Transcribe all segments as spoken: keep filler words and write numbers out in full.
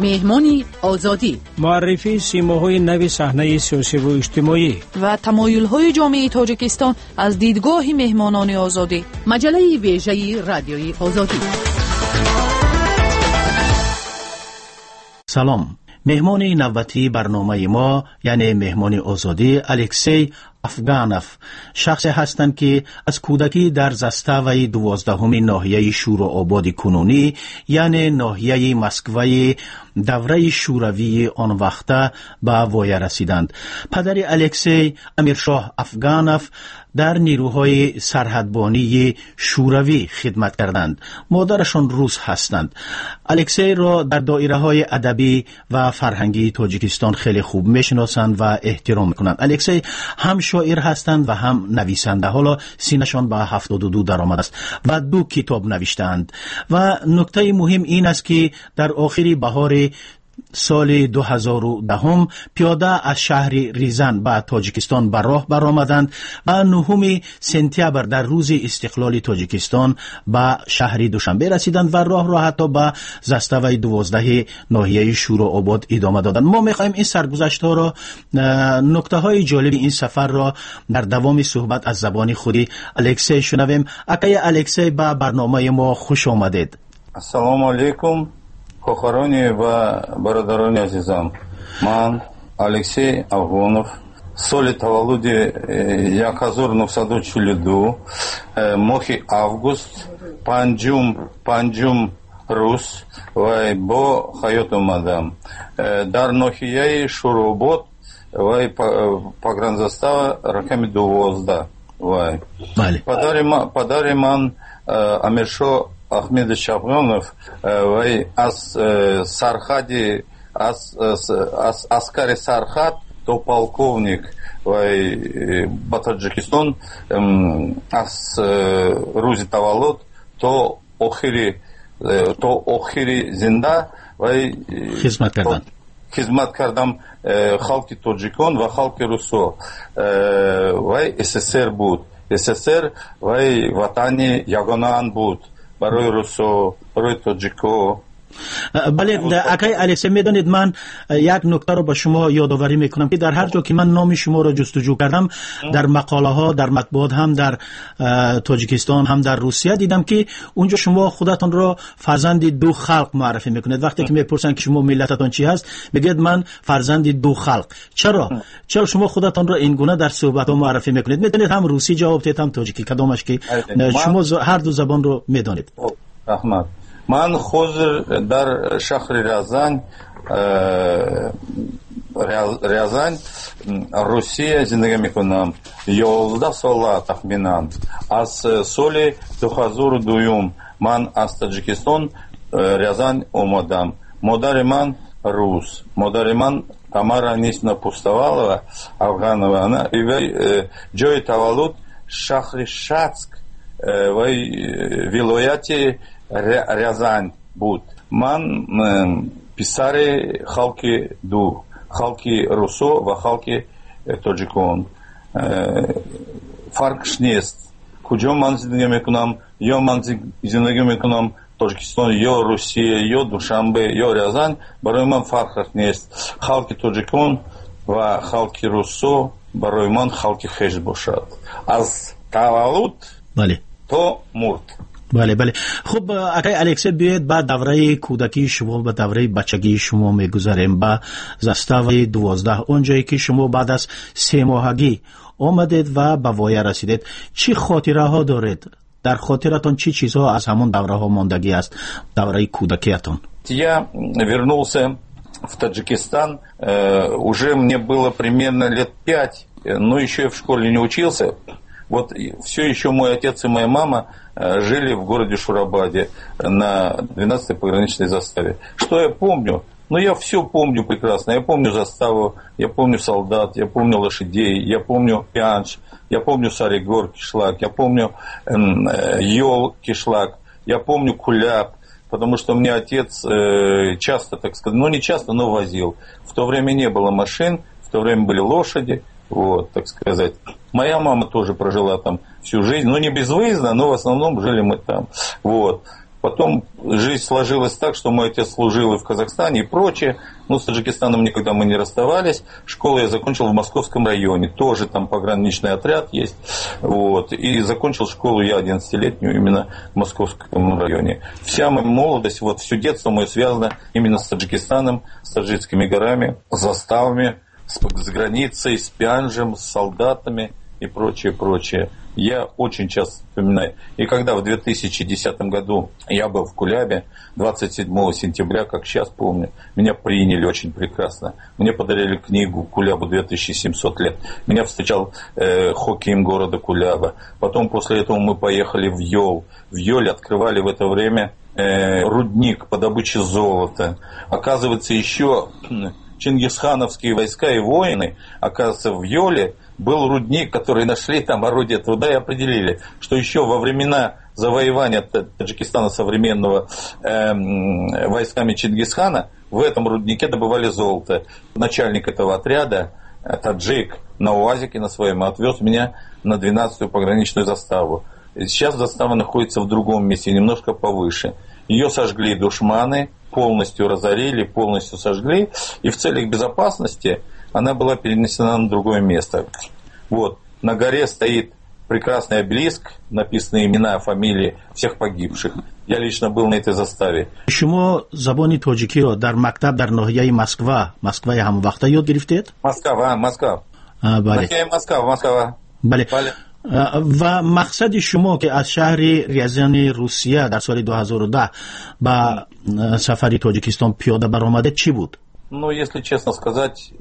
مهمانی آزادی، معرفی سیماهای نوی صحنه سیاسی و اجتماعی و تمایل‌های جامعه تاجیکستان از دیدگاه مهمانان آزادی. مجله ویژه رادیوی آزادی. سلام. مهمان نوبتی برنامه ما یعنی مهمان آزادی الکسی افغانوف شخصی هستند که از کودکی در زستاوی دوازدهم ناحیه شور و آباد کنونی یعنی ناحیه مسکوی دوره شوروی آن وقته به وای رسیدند. پدر الکسی امیرشاه افغانوف در نیروهای سرحدبانی شوروی خدمت کردند. مادرشان روس هستند. الکسی را در دایره های ادبی و فرهنگی تاجیکستان خیلی خوب میشناسند و احترام میکنند. الکسی هم شاعر هستند و هم نویسنده. حالا سینشان به هفتاد و دو درآمد است و دو کتاب نوشتند. و نکته مهم این است که در آخر بهار سال دو هزار و ده پیاده از شهر ریزن به تاجیکستان به راه برآمدند و نهم سپتامبر در روز استقلال تاجیکستان به شهر دوشنبه رسیدند و راه را حتی به زستاوی دوازده ناحیه شور و آباد ادامه دادند. ما می‌خوایم این سرگذشت ها را، نکته های جالب این سفر را در دوام صحبت از زبان خودی الکسی شنویم. اکای الکسی به برنامه ما خوش آمدید. السلام علیکم خواهرانی و برادرانی عزیزم. من الکسی افغانوف سال تولد هزار و نهصد و چهل و دو ماه август پنجم پنجم روز و با حیات آمدم در ناحیه شوراباد و پاگранзастава رقم دوازده. و پدر من پدر من امیرشاه احمدович افغانوف و از سرحدی از از عسکر سرحد تو полковник و با تاجیکستان از روز تولد تو آخری تو آخری زنده و خدمت کردم خدمت کردم خلق تاجیکان و خلق روسو و СССР بود. СССР و وطن یگانه بود برای روسو، برای تاجیکو. بله اکای الکسی، میدانید من یک نکته رو به شما یادآوری میکنم که در هر جا که من نام شما رو جستجو کردم در مقاله ها در مطبوعات هم در تاجیکستان هم در روسیه دیدم که اونجا شما خودتون رو فرزند دو خلق معرفی میکنید. وقتی که میپرسن که شما ملتتون چی هست بگید من فرزند دو خلق. چرا چرا شما خودتون رو این گونه در صحبت ها معرفی میکنید؟ میدونید هم روسی جواب دادید هم تاجیکی، کدامش که شما هر دو زبان رو میدانید. رحمت. من حاضر در شهر ریازان ریازان روسیه زندگی میکنم. یازده سال تخمینا از سال دو هزار و دو من از تاجیکستان ریازان اومدم. مادر من روس. مادر من Тамара Анисовна Пустовалова, Афганова, она جای تولد شهر شацк و ولایت ریازان بود. من پسر خلق دو، خلق روسو و خلق تاجیکان. فرقش نیست کجا من زندگی میکنم، یا من زندگی میکنم تاجیکستان یا روسیه یا دوشنبه یا ریازان، برای من فرق نیست. خلق تاجیکان و خلق روسو برای من خلق خویش باشد از تولد تا مرد. بله بله. خب اگه الکسی بیاید بعد دوره کودکی شما به دوره بچگی شما میگذاریم با زستاوی دوازده، اونجایی که شما بعد از سه ماهگی آمدید و به وای رسیدید. چی خاطره ها دارید؟ در خاطرتون چی چیزها از همون دوره ها ماندگی است، دوره کودکیتون؟ Я вернулся в Таджикистан, уже мне было примерно лет пять, но еще в школе не учился. Вот все еще мой отец и моя мама жили в городе Шурабаде на двенадцатой пограничной заставе. Что я помню? Ну, я все помню прекрасно. Я помню заставу, я помню солдат, я помню лошадей, я помню пянш, я помню Саригор кишлак, я помню э, Йол кишлак, я помню Куляб, потому что мне отец э, часто, так сказать, ну не часто, но возил. В то время не было машин, в то время были лошади, вот, так сказать. Моя мама тоже прожила там всю жизнь, ну не безвыездно, но в основном жили мы там. Вот. Потом жизнь сложилась так, что мой отец служил и в Казахстане, и прочее. Но с Таджикистаном никогда мы не расставались. Школу я закончил в Московском районе. Тоже там пограничный отряд есть. Вот. И закончил школу я одиннадцатилетнюю именно в Московском районе. Вся моя молодость, вот все детство мое связано именно с Таджикистаном, с таджикскими горами, с заставами, с, с границей, с Пянджем, с солдатами и прочее, прочее. Я очень часто вспоминаю. И когда в две тысячи десятом году я был в Кулябе, двадцать седьмого сентября, как сейчас помню, меня приняли очень прекрасно. Мне подарили книгу «Кулябу две тысячи семьсот лет». Меня встречал э, хоккеем города Куляба. Потом после этого мы поехали в Йол. В Йоле открывали в это время э, рудник по добыче золота. Оказывается, еще чингисхановские войска и воины, оказывается, в Йоле был рудник, который нашли там орудие труда и определили, что еще во времена завоевания Таджикистана современного э, войсками Чингисхана в этом руднике добывали золото. Начальник этого отряда, таджик, на УАЗике на своем отвез меня на двенадцатую пограничную заставу. Сейчас застава находится в другом месте, немножко повыше. Ее сожгли душманы, полностью разорили, полностью сожгли, и в целях безопасности она была перенесена на другое место. Вот. На горе стоит прекрасный обелиск, написаны имена, фамилии всех погибших. Я лично был на этой заставе. شما زبان تاجیکی رو در مکتب در ناحیه مسکو، مسکو هم وقتا یاد گرفتید؟ Москва, Москва. بله. ناحیه Москва, Москва. بله. بله. و مقصد شما که از شهر ریزان روسیه در سال دو هزار و ده با سفری تاجیکستان پیاده برآمده چی بود؟ Ну, если честно сказать,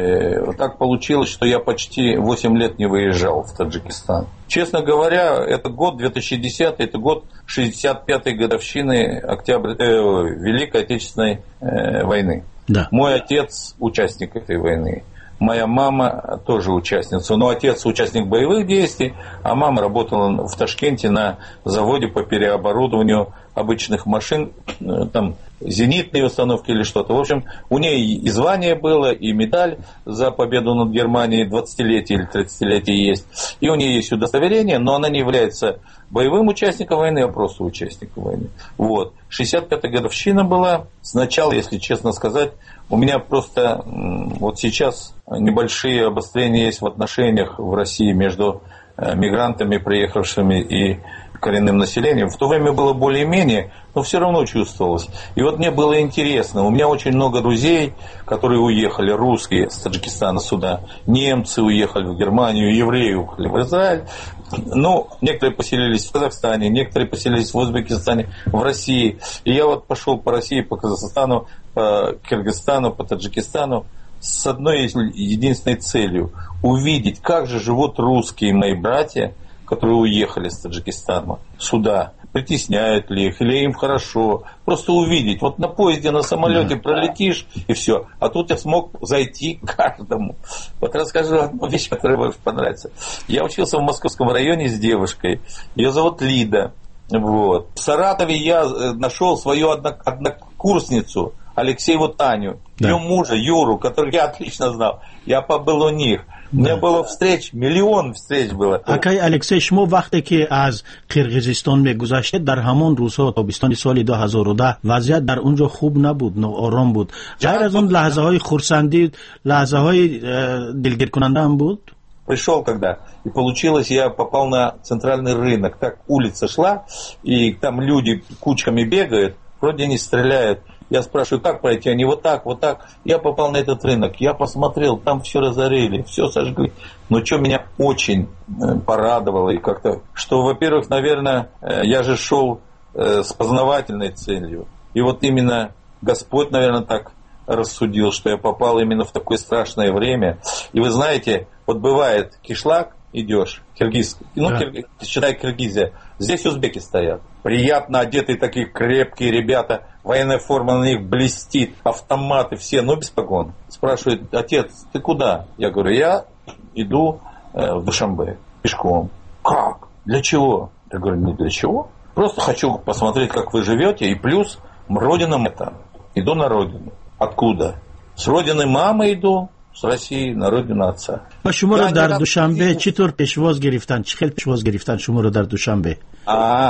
э, так получилось, что я почти восемь лет не выезжал в Таджикистан. Честно говоря, это год две тысячи десятый, это год шестьдесят пятой годовщины октября, э, Великой Отечественной э, войны. Да. Мой отец участник этой войны. Моя мама тоже участница. Но отец участник боевых действий, а мама работала в Ташкенте на заводе по переоборудованию обычных машин, там зенитные установки или что-то. В общем, у нее и звание было, и медаль за победу над Германией двадцатилетие или тридцатилетие есть. И у нее есть удостоверение, но она не является боевым участником войны, а просто участником войны. Вот. шестьдесят пятая годовщина была. Сначала, если честно сказать, у меня просто вот сейчас небольшие обострения есть в отношениях в России между мигрантами, приехавшими, и коренным населением. В то время было более-менее, но все равно чувствовалось. И вот мне было интересно. У меня очень много друзей, которые уехали, русские с Таджикистана сюда. Немцы уехали в Германию, евреи уехали в Израиль. Ну, некоторые поселились в Казахстане, некоторые поселились в Узбекистане, в России. И я вот пошел по России, по Казахстану, по Кыргызстану, по Таджикистану с одной единственной целью. Увидеть, как же живут русские мои братья, которые уехали с Таджикистана сюда, притесняют ли их, или им хорошо. Просто увидеть. Вот на поезде, на самолете пролетишь, и все. А тут я смог зайти к каждому. Вот расскажу одну вещь, которая вам понравится. Я учился в Московском районе с девушкой. Ее зовут Лида. Вот. В Саратове я нашел свою однокурсницу, Алексееву Таню, да. Ее мужа Юру, которого я отлично знал. Я побыл у них. У меня было встреч, миллион встреч было. آقای الکسی، شما وقتی که از قرقیزستان میگذشتید در همون روزها تابستان سال دو هزار و ده وضعیت در اونجا خوب نبود، ناآرام بود. غیر از اون لحظه های خرسندی، لحظه های دلگیر کننده هم بود. Пришел когда, и получилось, я попал на центральный рынок. Так улица шла, и там люди кучками бегают, вроде не стреляют. Я спрашиваю, как пройти? Они вот так, вот так. Я попал на этот рынок. Я посмотрел, там все разорили, все сожгли. Но что меня очень порадовало, и как-то, что, во-первых, наверное, я же шел с познавательной целью. И вот именно Господь, наверное, так рассудил, что я попал именно в такое страшное время. И вы знаете, вот бывает кишлак, идешь, киргиз, ну, да. Киргиз, считай, Киргизия. Здесь узбеки стоят. Приятно одетые такие крепкие ребята. Военная форма на них блестит. Автоматы все, но без погон. Спрашивает, отец, ты куда? Я говорю, я иду э, в Душанбе пешком. Как? Для чего? Я говорю, не для чего. Просто хочу посмотреть, как вы живете. И плюс, родина это. Иду на родину. Откуда? С родины мамы иду. С России на родину отца. و شما رو در دوشنبه چطور پیشواز گرفتن؟ چه خیلی پیشواز گرفتن شما رو در دوشنبه؟ А,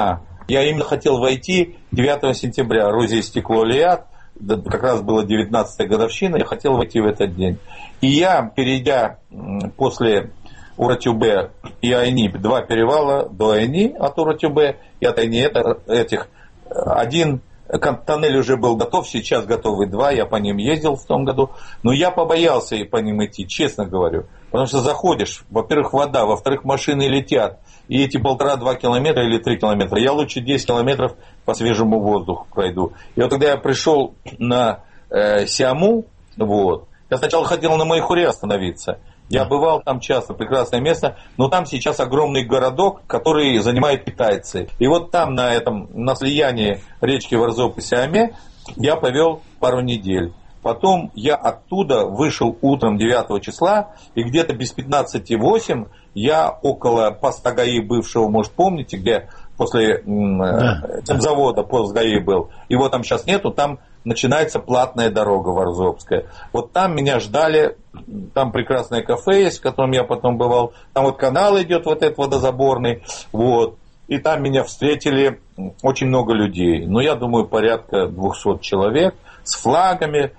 Я именно хотел войти девятого сентября, Розия стекло Лиад, как раз была девятнадцатая годовщина, я хотел войти в этот день. И я, перейдя после Уратюбе и Айни, два перевала до Айни от Уратюбе и от Айни, это, этих, один тоннель уже был готов, сейчас готовы два, я по ним ездил в том году, но я побоялся и по ним идти, честно говорю, потому что заходишь, во-первых, вода, во-вторых, машины летят, и эти полтора-два километра или три километра, я лучше десять километров по свежему воздуху пройду. И вот когда я пришел на э, Сиаму, вот, я сначала хотел на Майхуре остановиться. Я бывал там часто, прекрасное место, но там сейчас огромный городок, который занимают китайцы. И вот там, на этом, на слиянии речки Варзоп и Сиаме, я провел пару недель. Потом я оттуда вышел утром девятого числа, и где-то без пятнадцати восемь я около Пастагаи бывшего, может, помните, где после да. завода Постгаи был. Его там сейчас нету, там начинается платная дорога Варзопская. Вот там меня ждали, там прекрасное кафе есть, в котором я потом бывал. Там вот канал идет, вот этот водозаборный, вот. И там меня встретили очень много людей. Ну, я думаю, порядка двухсот человек с флагами.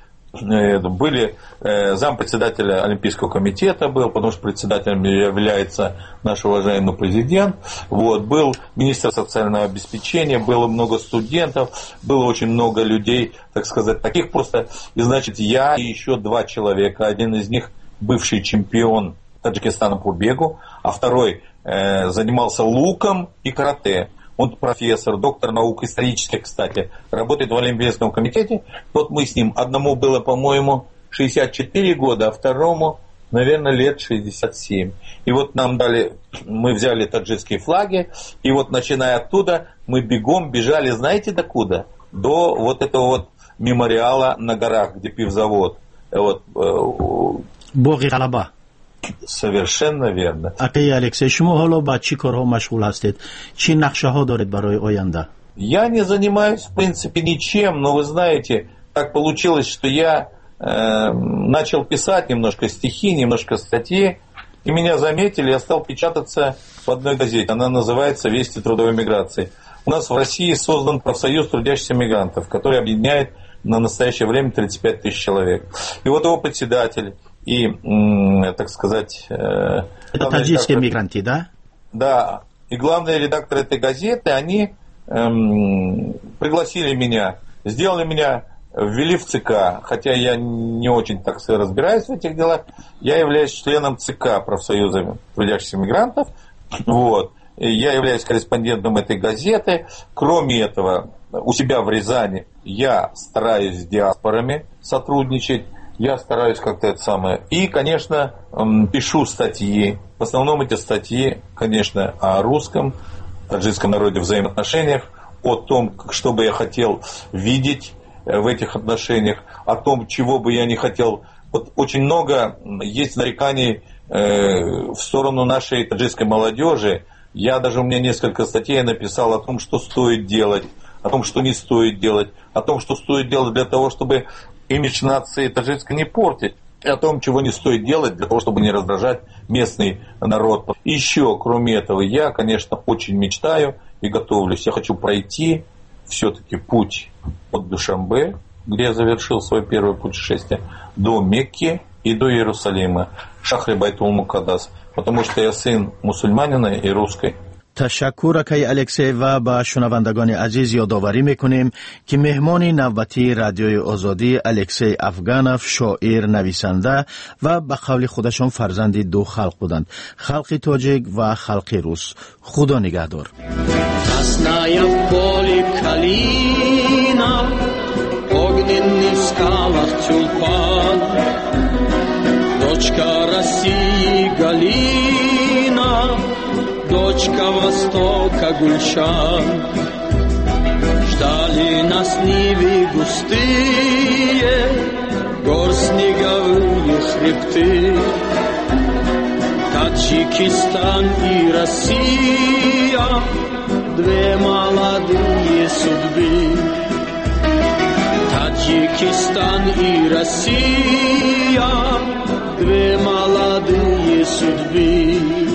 Были э, зампредседателя Олимпийского комитета был, потому что председателем является наш уважаемый президент. Вот, был министр социального обеспечения, было много студентов, было очень много людей, так сказать, таких просто. И значит, я и еще два человека. Один из них бывший чемпион Таджикистана по бегу, а второй э, занимался луком и карате. Он профессор, доктор наук, исторический, кстати, работает в Олимпийском комитете. Вот мы с ним, одному было, по-моему, шестьдесят четыре года, а второму, наверное, лет шестьдесят семь. И вот нам дали, мы взяли таджикские флаги, и вот начиная оттуда, мы бегом бежали, знаете, докуда? До вот этого вот мемориала на горах, где пивзавод. Вот, Боги Халаба. Совершенно верно. Акей Алексей, شما حالا با چی کارها مشغول هستید؟ چی نقشه‌ها دارید برای آینده؟ Я не занимаюсь, в принципе, ничем, но вы знаете, так получилось, что я э, начал писать немножко стихи, немножко статьи, и меня заметили, я стал печататься в одной газете. Она называется «Вести трудовой миграции». У нас в России создан профсоюз трудящихся мигрантов, который объединяет на настоящее время тридцать пять тысяч человек. И вот его председатель и, так сказать... Это таджикские мигранты, да? Да. И главный редактор этой газеты, они эм, пригласили меня, сделали меня, ввели в ЦК, хотя я не очень, так сказать, разбираюсь в этих делах. Я являюсь членом ЦК профсоюза трудящихся мигрантов. Вот. И я являюсь корреспондентом этой газеты. Кроме этого, у себя в Рязани я стараюсь с диаспорами сотрудничать. Я стараюсь как-то это самое. И, конечно, пишу статьи. В основном эти статьи, конечно, о русском, таджикском народе, взаимоотношениях, о том, что бы я хотел видеть в этих отношениях, о том, чего бы я не хотел. Вот очень много есть нареканий в сторону нашей таджикской молодежи. Я даже, у меня несколько статей написал о том, что стоит делать, о том, что не стоит делать, о том, что стоит делать для того, чтобы имидж нации таджикской не портить, и о том, чего не стоит делать для того, чтобы не раздражать местный народ. Еще, кроме этого, я, конечно, очень мечтаю и готовлюсь. Я хочу пройти все-таки путь от Душанбе, где я завершил свое первое путешествие, до Мекки и до Иерусалима, Шахри Байтул Мукаддас, потому что я сын мусульманина и русской. تشکر اکای الکسی و با شنوندگان عزیز یادآوری میکنیم که مهمان نوبتی رادیوی آزادی الکسی افغانف شاعر نویسنده و به قول خودشون فرزند دو خلق بودند، خلق تاجیک و خلق روس. خدا نگهدار. Красная в поле калина, огненный в скалах тюльпан, дочка России Галина, дочка Востока Гульшан. Ждали нас нивы густые, гор снеговые хребты. Таджикистан и Россия, две молодые судьбы. Таджикистан и Россия, две молодые судьбы.